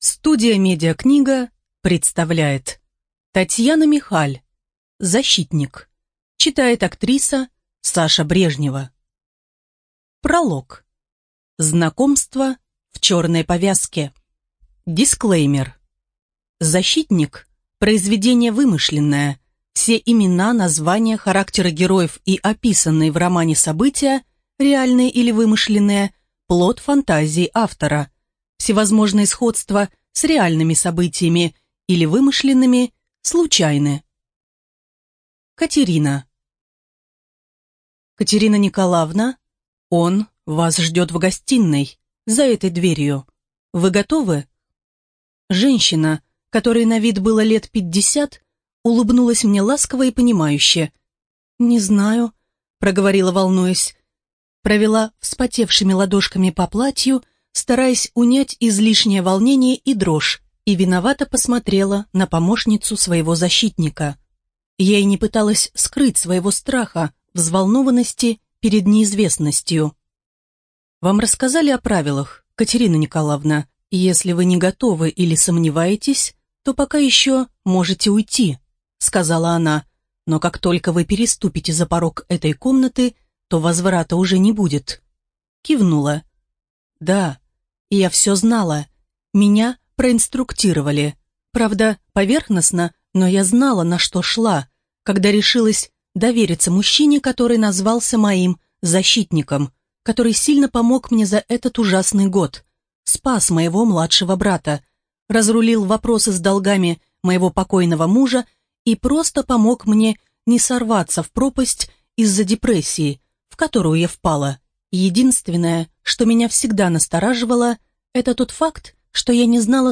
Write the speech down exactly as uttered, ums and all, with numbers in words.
Студия «Медиакнига» представляет Татьяна Михаль. Защитник. Читает актриса Саша Брежнева. Пролог. Знакомство в черной повязке. Дисклеймер. Защитник – произведение вымышленное. Все имена, названия, характеры героев и описанные в романе события, реальные или вымышленные, плод фантазии автора. Всевозможные сходства с реальными событиями или вымышленными случайны. Катерина. Катерина Николаевна, он вас ждет в гостиной, за этой дверью. Вы готовы? Женщина, которой на вид было лет пятьдесят, улыбнулась мне ласково и понимающе. «Не знаю», — проговорила, волнуясь. Провела вспотевшими ладошками по платью, стараясь унять излишнее волнение и дрожь, и виновато посмотрела на помощницу своего защитника. Я и не пыталась скрыть своего страха, взволнованности перед неизвестностью. «Вам рассказали о правилах, Катерина Николаевна? Если вы не готовы или сомневаетесь, то пока еще можете уйти», — сказала она. «Но как только вы переступите за порог этой комнаты, то возврата уже не будет». Кивнула. «Да, я все знала. Меня проинструктировали. Правда, поверхностно, но я знала, на что шла, когда решилась довериться мужчине, который назвался моим защитником, который сильно помог мне за этот ужасный год, спас моего младшего брата, разрулил вопросы с долгами моего покойного мужа и просто помог мне не сорваться в пропасть из-за депрессии, в которую я впала. Единственное, что меня всегда настораживало, это тот факт, что я не знала